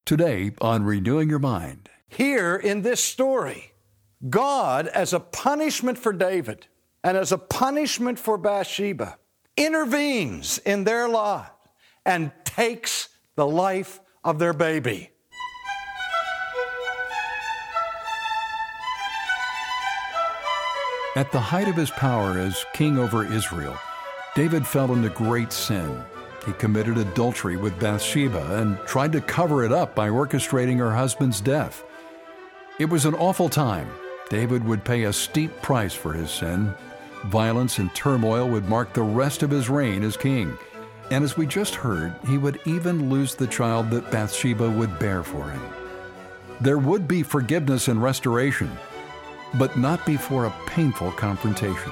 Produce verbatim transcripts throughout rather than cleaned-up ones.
Today on Renewing Your Mind. Here in this story, God, as a punishment for David and as a punishment for Bathsheba, intervenes in their lives and takes the life of their baby. At the height of his power as king over Israel, David fell into great sin. He committed adultery with Bathsheba and tried to cover it up by orchestrating her husband's death. It was an awful time. David would pay a steep price for his sin. Violence and turmoil would mark the rest of his reign as king. And as we just heard, he would even lose the child that Bathsheba would bear for him. There would be forgiveness and restoration, but not before a painful confrontation.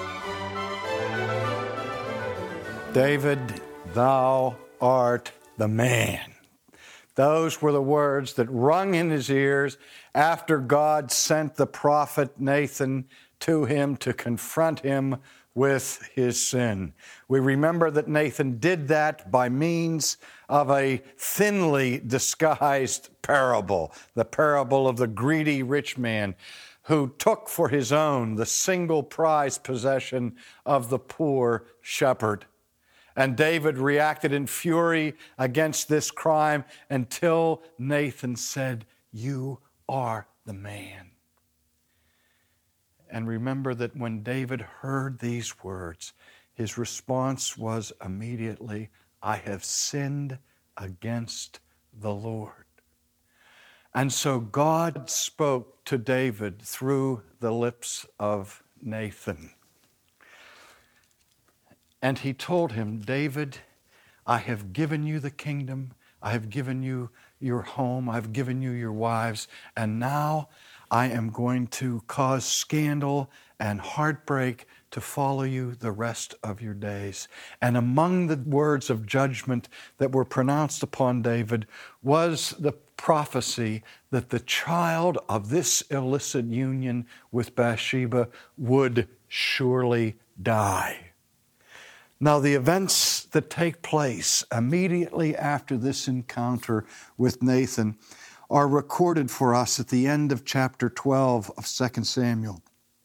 David, thou art the man. Those were the words that rung in his ears after God sent the prophet Nathan to him to confront him with his sin. We remember that Nathan did that by means of a thinly disguised parable, the parable of the greedy rich man who took for his own the single prized possession of the poor shepherd. And David reacted in fury against this crime until Nathan said, "You are the man." And remember that when David heard these words, his response was immediately, "I have sinned against the Lord." And so God spoke to David through the lips of Nathan. And he told him, "David, I have given you the kingdom. I have given you your home. I've given you your wives. And now I am going to cause scandal and heartbreak to follow you the rest of your days." And among the words of judgment that were pronounced upon David was the prophecy that the child of this illicit union with Bathsheba would surely die. Now, the events that take place immediately after this encounter with Nathan are recorded for us at the end of chapter twelve of Second Samuel,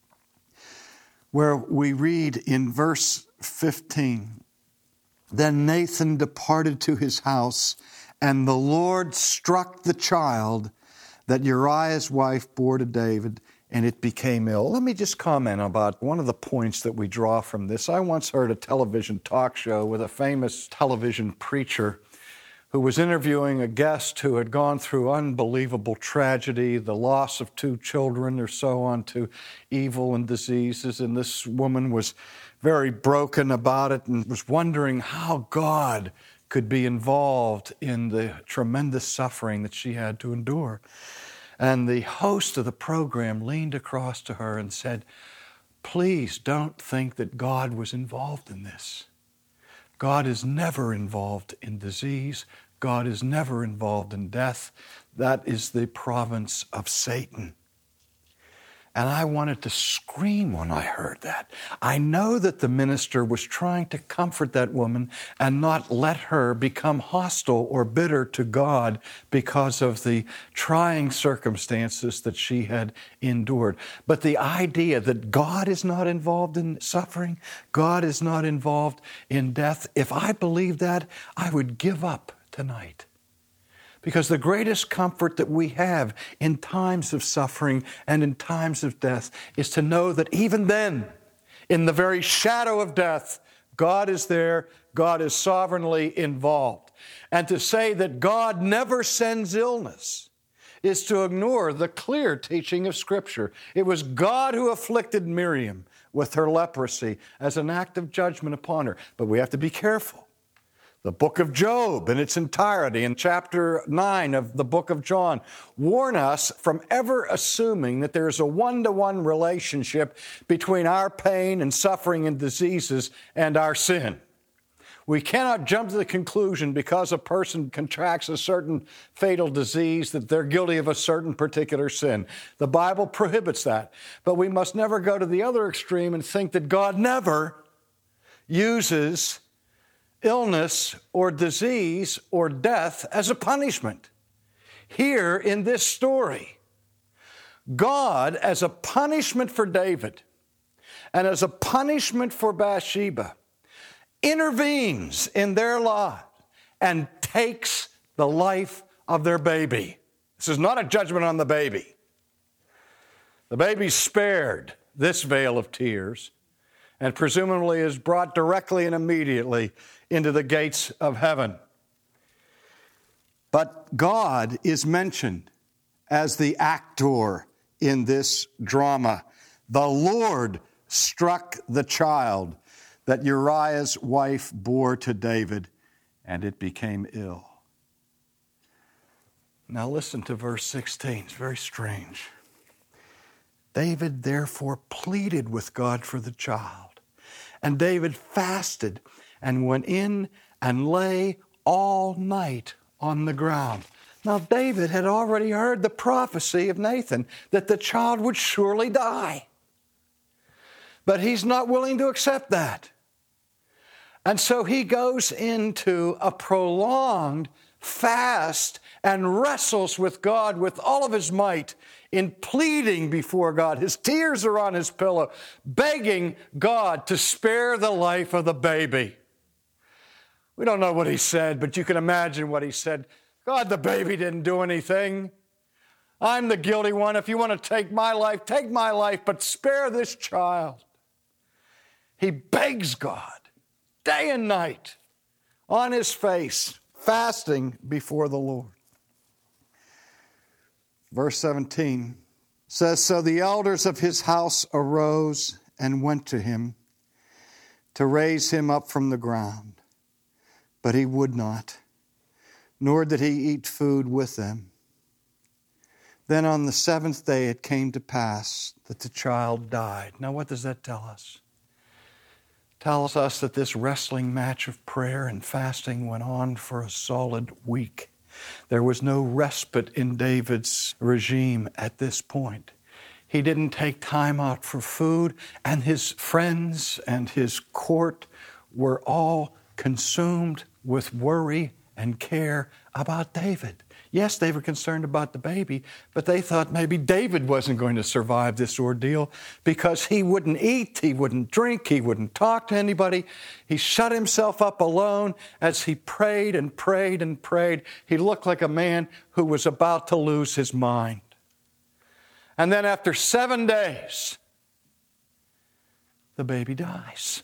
where we read in verse fifteen, "Then Nathan departed to his house, and the Lord struck the child that Uriah's wife bore to David, and it became ill." Let me just comment about one of the points that we draw from this. I once heard a television talk show with a famous television preacher who was interviewing a guest who had gone through unbelievable tragedy, the loss of two children or so on to evil and diseases, and this woman was very broken about it and was wondering how God could be involved in the tremendous suffering that she had to endure. And the host of the program leaned across to her and said, "Please don't think that God was involved in this. God is never involved in disease. God is never involved in death. That is the province of Satan." And I wanted to scream when I heard that. I know that the minister was trying to comfort that woman and not let her become hostile or bitter to God because of the trying circumstances that she had endured. But the idea that God is not involved in suffering, God is not involved in death, if I believed that, I would give up tonight. Because the greatest comfort that we have in times of suffering and in times of death is to know that even then, in the very shadow of death, God is there, God is sovereignly involved. And to say that God never sends illness is to ignore the clear teaching of Scripture. It was God who afflicted Miriam with her leprosy as an act of judgment upon her. But we have to be careful. The book of Job in its entirety, in chapter nine of the book of John, warn us from ever assuming that there's a one-to-one relationship between our pain and suffering and diseases and our sin. We cannot jump to the conclusion because a person contracts a certain fatal disease that they're guilty of a certain particular sin. The Bible prohibits that. But we must never go to the other extreme and think that God never uses illness or disease or death as a punishment. Here in this story, God, as a punishment for David and as a punishment for Bathsheba, intervenes in their lives and takes the life of their baby. This is not a judgment on the baby. The baby's spared this veil of tears and presumably is brought directly and immediately into the gates of heaven. But God is mentioned as the actor in this drama. The Lord struck the child that Uriah's wife bore to David, and it became ill. Now listen to verse sixteen. It's very strange. David therefore pleaded with God for the child. And David fasted and went in and lay all night on the ground. Now David had already heard the prophecy of Nathan that the child would surely die. But he's not willing to accept that. And so he goes into a prolonged fast and wrestles with God with all of his might in pleading before God. His tears are on his pillow, begging God to spare the life of the baby. We don't know what he said, but you can imagine what he said. God, the baby didn't do anything. I'm the guilty one. If you want to take my life, take my life, but spare this child. He begs God day and night on his face, fasting before the Lord. Verse seventeen says, so the elders of his house arose and went to him to raise him up from the ground. But he would not, nor did he eat food with them. Then on the seventh day it came to pass that the child died. Now what does that tell us? It tells us that this wrestling match of prayer and fasting went on for a solid week. There was no respite in David's regime at this point. He didn't take time out for food, and his friends and his court were all consumed with worry and care about David. Yes, they were concerned about the baby, but they thought maybe David wasn't going to survive this ordeal because he wouldn't eat, he wouldn't drink, he wouldn't talk to anybody. He shut himself up alone as he prayed and prayed and prayed. He looked like a man who was about to lose his mind. And then after seven days, the baby dies.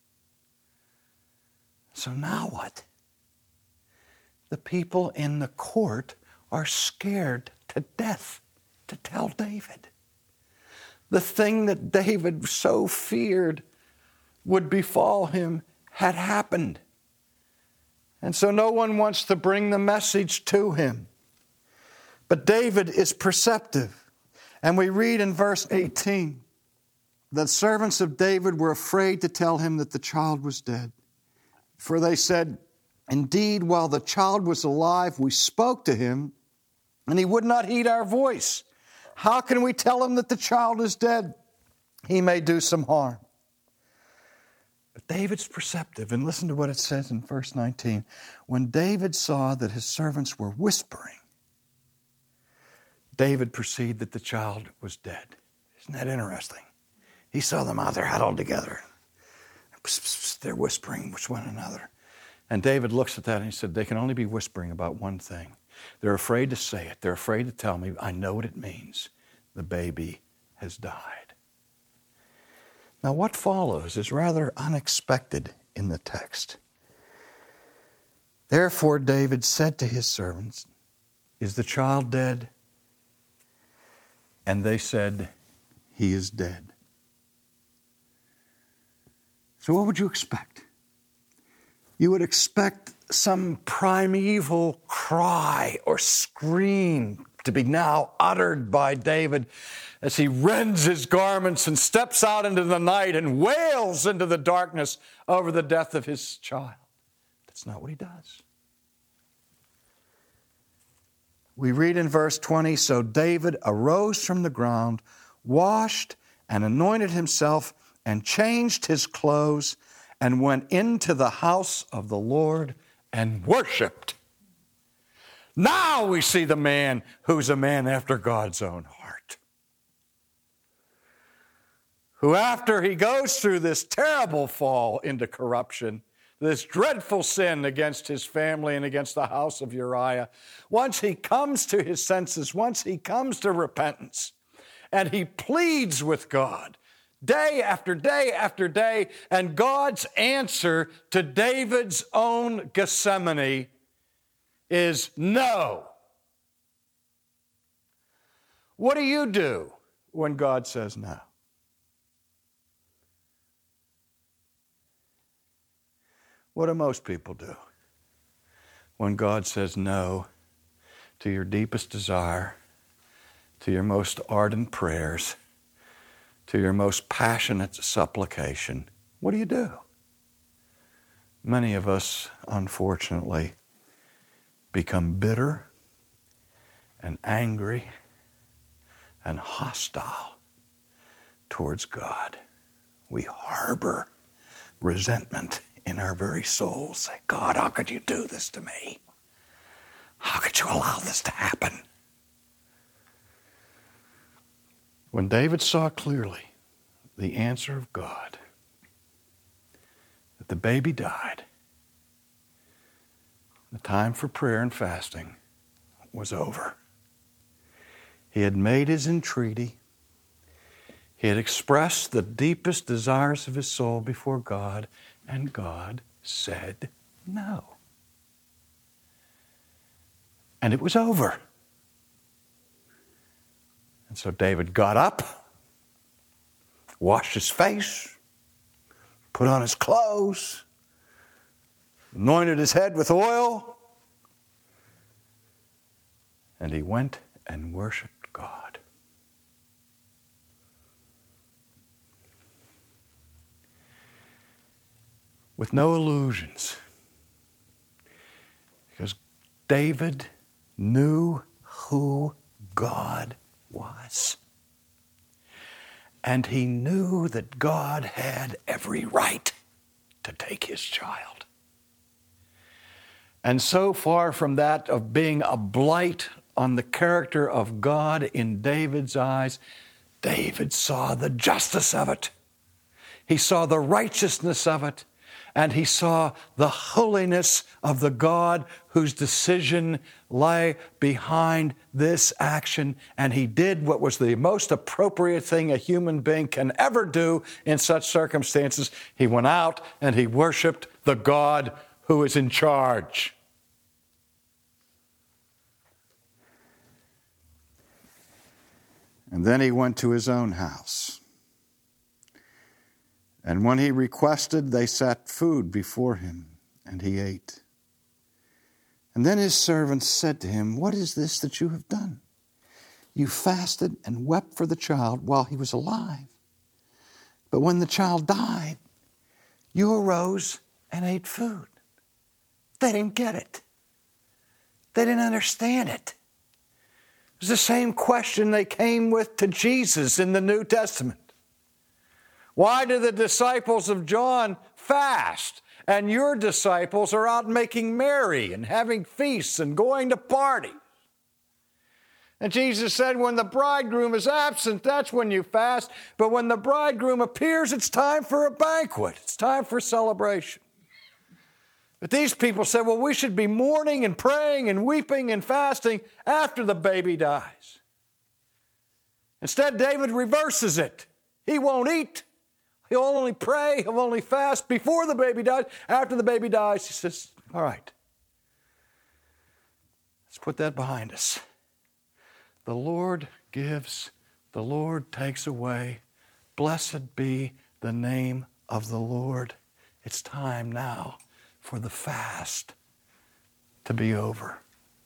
So now what? The people in the court are scared to death to tell David. The thing that David so feared would befall him had happened. And so no one wants to bring the message to him. But David is perceptive. And we read in verse eighteen that servants of David were afraid to tell him that the child was dead. For they said, indeed, while the child was alive, we spoke to him, and he would not heed our voice. How can we tell him that the child is dead? He may do some harm. But David's perceptive, and listen to what it says in verse nineteen. When David saw that his servants were whispering, David perceived that the child was dead. Isn't that interesting? He saw them out there huddled together. They're whispering with one another. And David looks at that and he said, they can only be whispering about one thing. They're afraid to say it. They're afraid to tell me. I know what it means. The baby has died. Now what follows is rather unexpected in the text. Therefore David said to his servants, is the child dead? And they said, he is dead. So what would you expect? You would expect some primeval cry or scream to be now uttered by David as he rends his garments and steps out into the night and wails into the darkness over the death of his child. That's not what he does. We read in verse twenty, so David arose from the ground, washed and anointed himself, and changed his clothes, and went into the house of the Lord and worshiped. Now we see the man who's a man after God's own heart. Who, after he goes through this terrible fall into corruption, this dreadful sin against his family and against the house of Uriah, once he comes to his senses, once he comes to repentance, and he pleads with God day after day after day, and God's answer to David's own Gethsemane is no. What do you do when God says no? What do most people do when God says no to your deepest desire, to your most ardent prayers, to your most passionate supplication? What do you do? Many of us, unfortunately, become bitter and angry and hostile towards God. We harbor resentment in our very souls. Say, God, how could you do this to me? How could you allow this to happen? When David saw clearly the answer of God, that the baby died, the time for prayer and fasting was over. He had made his entreaty. He had expressed the deepest desires of his soul before God, and God said no. And it was over. And so David got up, washed his face, put on his clothes, anointed his head with oil, and he went and worshiped God. With no illusions, because David knew who God was. And he knew that God had every right to take his child. And so far from that of being a blight on the character of God in David's eyes, David saw the justice of it. He saw the righteousness of it. And he saw the holiness of the God whose decision lay behind this action. And he did what was the most appropriate thing a human being can ever do in such circumstances. He went out and he worshiped the God who is in charge. And then he went to his own house. And when he requested, they set food before him, and he ate. And then his servants said to him, "What is this that you have done? You fasted and wept for the child while he was alive. But when the child died, you arose and ate food." They didn't get it. They didn't understand it. It was the same question they came with to Jesus in the New Testament. Why do the disciples of John fast, and your disciples are out making merry and having feasts and going to parties? And Jesus said, when the bridegroom is absent, that's when you fast. But when the bridegroom appears, it's time for a banquet. It's time for celebration. But these people said, well, we should be mourning and praying and weeping and fasting after the baby dies. Instead, David reverses it. He won't eat. He'll only pray, he'll only fast before the baby dies. After the baby dies, he says, all right, let's put that behind us. The Lord gives, the Lord takes away. Blessed be the name of the Lord. It's time now for the fast to be over.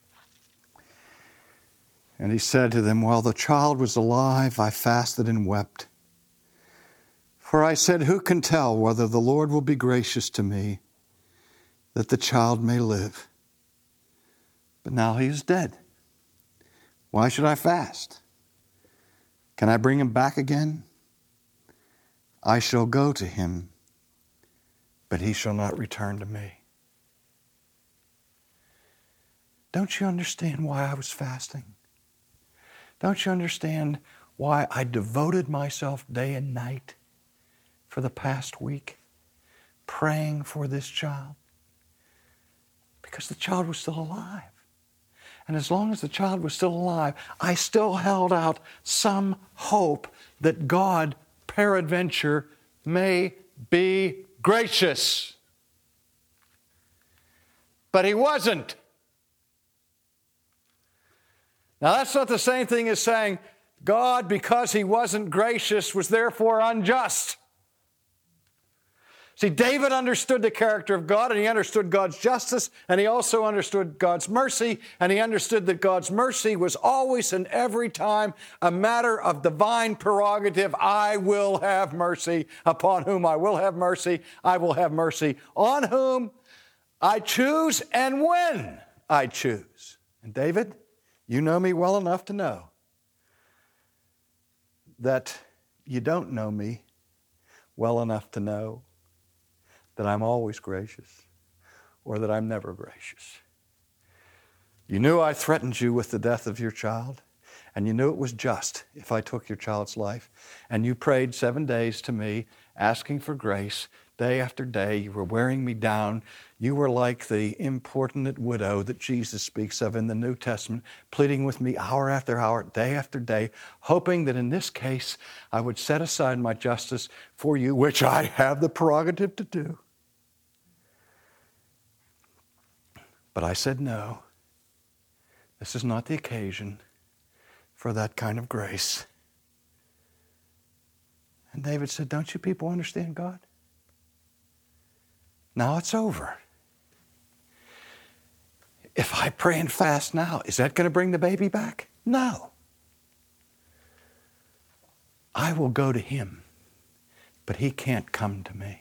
And he said to them, while the child was alive, I fasted and wept. For I said, who can tell whether the Lord will be gracious to me, that the child may live? But now he is dead. Why should I fast? Can I bring him back again? I shall go to him, but he shall not return to me. don't you understand why I was fasting? Don't you understand why I devoted myself day and night for the past week praying for this child? Because the child was still alive. And as long as the child was still alive, I still held out some hope that God, peradventure, may be gracious. But He wasn't. Now, that's not the same thing as saying God, because He wasn't gracious, was therefore unjust. See, David understood the character of God, and he understood God's justice, and he also understood God's mercy, and he understood that God's mercy was always and every time a matter of divine prerogative. I will have mercy upon whom I will have mercy. I will have mercy on whom I choose and when I choose. And David, you know me well enough to know that you don't know me well enough to know that I'm always gracious or that I'm never gracious. You knew I threatened you with the death of your child, and you knew it was just if I took your child's life, and you prayed seven days to me asking for grace day after day. You were wearing me down. You were like the importunate widow that Jesus speaks of in the New Testament, pleading with me hour after hour, day after day, hoping that in this case I would set aside my justice for you, which I have the prerogative to do. But I said no. This is not the occasion for that kind of grace. And David said, don't you people understand God? Now it's over. If I pray and fast now, is that going to bring the baby back? No. I will go to Him, but He can't come to me.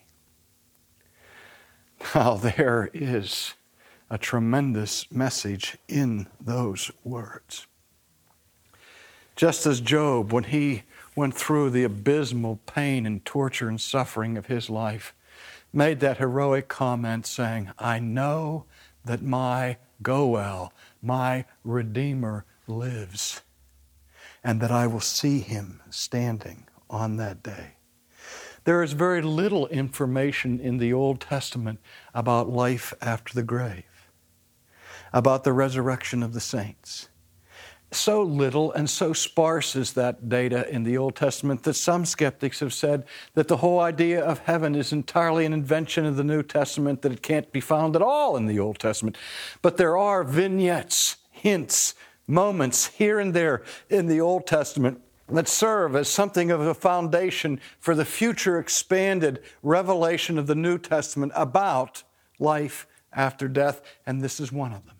Now there is a tremendous message in those words. Just as Job, when he went through the abysmal pain and torture and suffering of his life, made that heroic comment saying, I know that my Goel, my Redeemer, lives, and that I will see Him standing on that day. There is very little information in the Old Testament about life after the grave, about the resurrection of the saints. So little and so sparse is that data in the Old Testament that some skeptics have said that the whole idea of heaven is entirely an invention of the New Testament, that it can't be found at all in the Old Testament. But there are vignettes, hints, moments here and there in the Old Testament that serve as something of a foundation for the future expanded revelation of the New Testament about life after death, and this is one of them.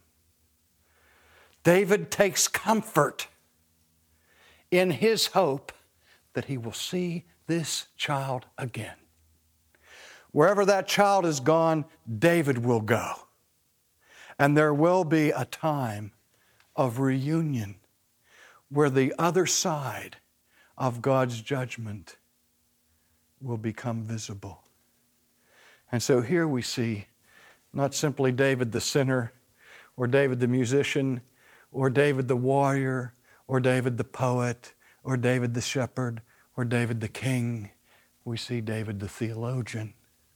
David takes comfort in his hope that he will see this child again. Wherever that child is gone, David will go. And there will be a time of reunion where the other side of God's judgment will become visible. And so here we see not simply David the sinner, or David the musician, or David the warrior, or David the poet, or David the shepherd, or David the king. We see David the theologian,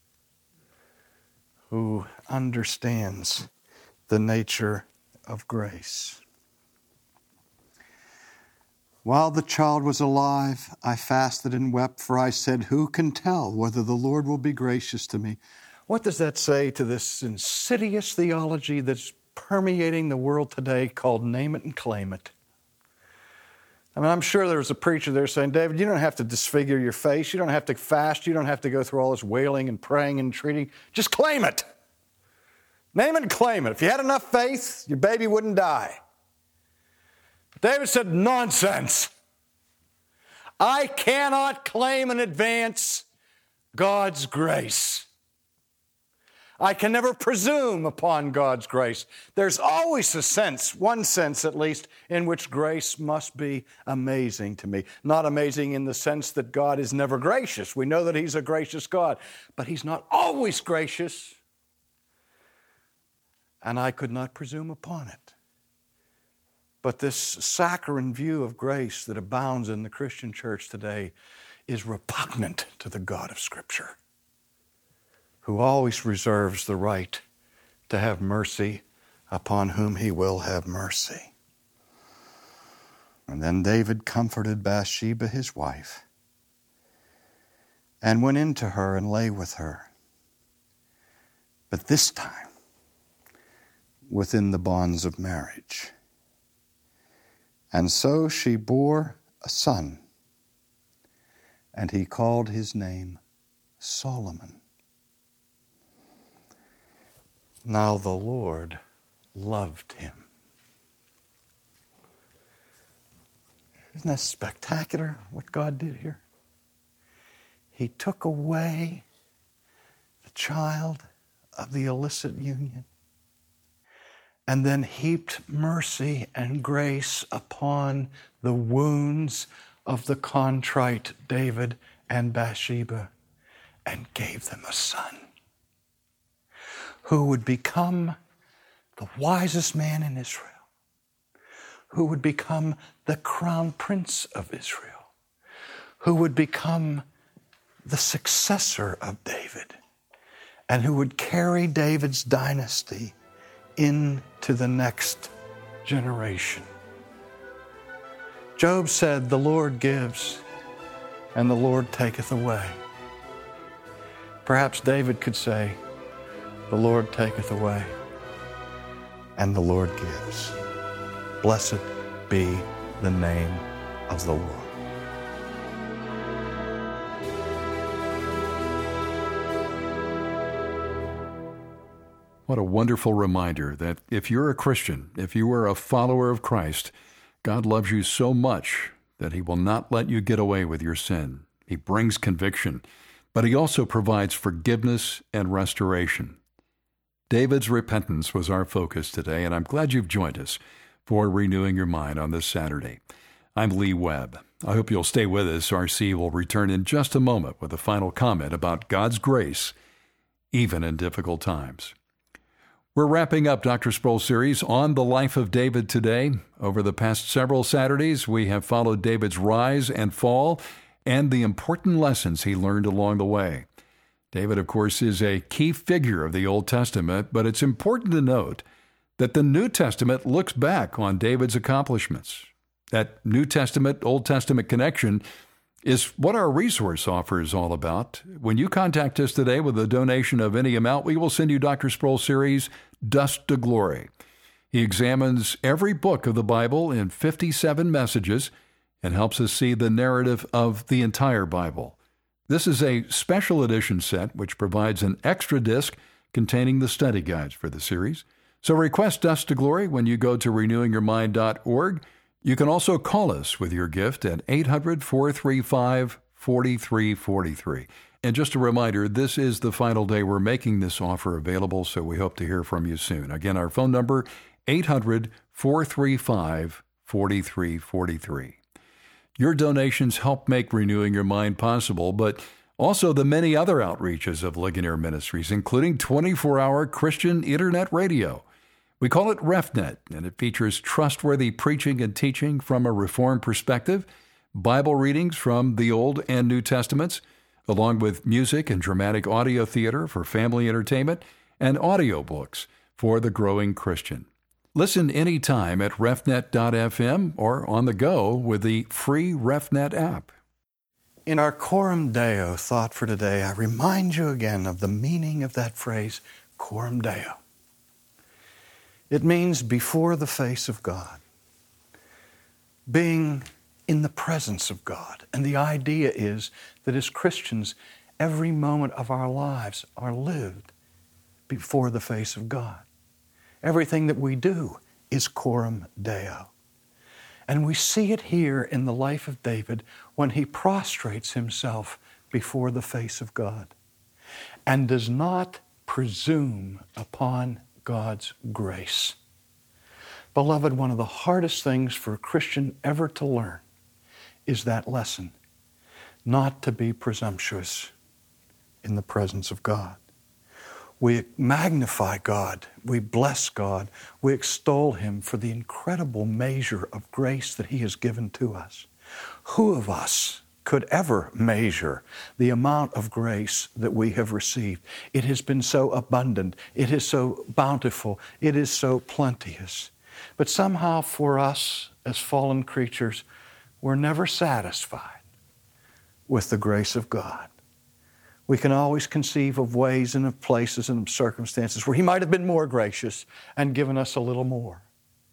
who understands the nature of grace. While the child was alive, I fasted and wept, for I said, who can tell whether the Lord will be gracious to me? What does that say to this insidious theology that's permeating the world today called name it and claim it? I mean, I'm sure there was a preacher there saying, David, you don't have to disfigure your face. You don't have to fast. You don't have to go through all this wailing and praying and entreating. Just claim it. Name it and claim it. If you had enough faith, your baby wouldn't die. David said, nonsense. I cannot claim in advance God's grace. I can never presume upon God's grace. There's always a sense, one sense at least, in which grace must be amazing to me. Not amazing in the sense that God is never gracious. We know that He's a gracious God, but He's not always gracious. And I could not presume upon it. But this saccharine view of grace that abounds in the Christian church today is repugnant to the God of Scripture, who always reserves the right to have mercy upon whom he will have mercy. And then David comforted Bathsheba, his wife, and went into her and lay with her. But this time, within the bonds of marriage. And so she bore a son, and he called his name Solomon. Now the Lord loved him. Isn't that spectacular what God did here? He took away the child of the illicit union and then heaped mercy and grace upon the wounds of the contrite David and Bathsheba and gave them a son who would become the wisest man in Israel, who would become the crown prince of Israel, who would become the successor of David, and who would carry David's dynasty into the next generation. Job said, "The Lord gives, and the Lord taketh away." Perhaps David could say, "The Lord taketh away, and the Lord gives. Blessed be the name of the Lord." What a wonderful reminder that if you're a Christian, if you are a follower of Christ, God loves you so much that he will not let you get away with your sin. He brings conviction, but he also provides forgiveness and restoration. David's repentance was our focus today, and I'm glad you've joined us for Renewing Your Mind on this Saturday. I'm Lee Webb. I hope you'll stay with us. R C will return in just a moment with a final comment about God's grace, even in difficult times. We're wrapping up Doctor Sproul's series on the life of David today. Over the past several Saturdays, we have followed David's rise and fall and the important lessons he learned along the way. David, of course, is a key figure of the Old Testament, but it's important to note that the New Testament looks back on David's accomplishments. That New Testament, Old Testament connection is what our resource offer is all about. When you contact us today with a donation of any amount, we will send you Doctor Sproul's series, Dust to Glory. He examines every book of the Bible in fifty-seven messages and helps us see the narrative of the entire Bible. This is a special edition set which provides an extra disc containing the study guides for the series. So request Dust to Glory when you go to renewing your mind dot org. You can also call us with your gift at eight hundred, four three five, four three four three. And just a reminder, this is the final day we're making this offer available, so we hope to hear from you soon. Again, our phone number, eight hundred, four three five, four three four three. Your donations help make Renewing Your Mind possible, but also the many other outreaches of Ligonier Ministries, including twenty-four hour Christian Internet radio. We call it RefNet, and it features trustworthy preaching and teaching from a Reformed perspective, Bible readings from the Old and New Testaments, along with music and dramatic audio theater for family entertainment, and audiobooks for the growing Christian. Listen anytime at refnet dot f m or on the go with the free RefNet app. In our Coram Deo thought for today, I remind you again of the meaning of that phrase, Coram Deo. It means before the face of God, being in the presence of God. And the idea is that as Christians, every moment of our lives are lived before the face of God. Everything that we do is Coram Deo. And we see it here in the life of David when he prostrates himself before the face of God and does not presume upon God's grace. Beloved, one of the hardest things for a Christian ever to learn is that lesson, not to be presumptuous in the presence of God. We magnify God. We bless God. We extol Him for the incredible measure of grace that He has given to us. Who of us could ever measure the amount of grace that we have received? It has been so abundant. It is so bountiful. It is so plenteous. But somehow for us as fallen creatures, we're never satisfied with the grace of God. We can always conceive of ways and of places and of circumstances where He might have been more gracious and given us a little more.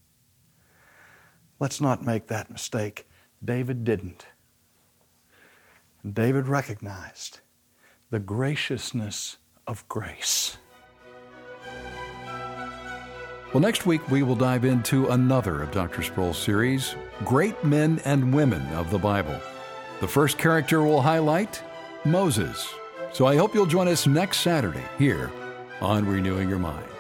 Let's not make that mistake. David didn't. And David recognized the graciousness of grace. Well, next week we will dive into another of Doctor Sproul's series, Great Men and Women of the Bible. The first character we'll highlight, Moses. So I hope you'll join us next Saturday here on Renewing Your Mind.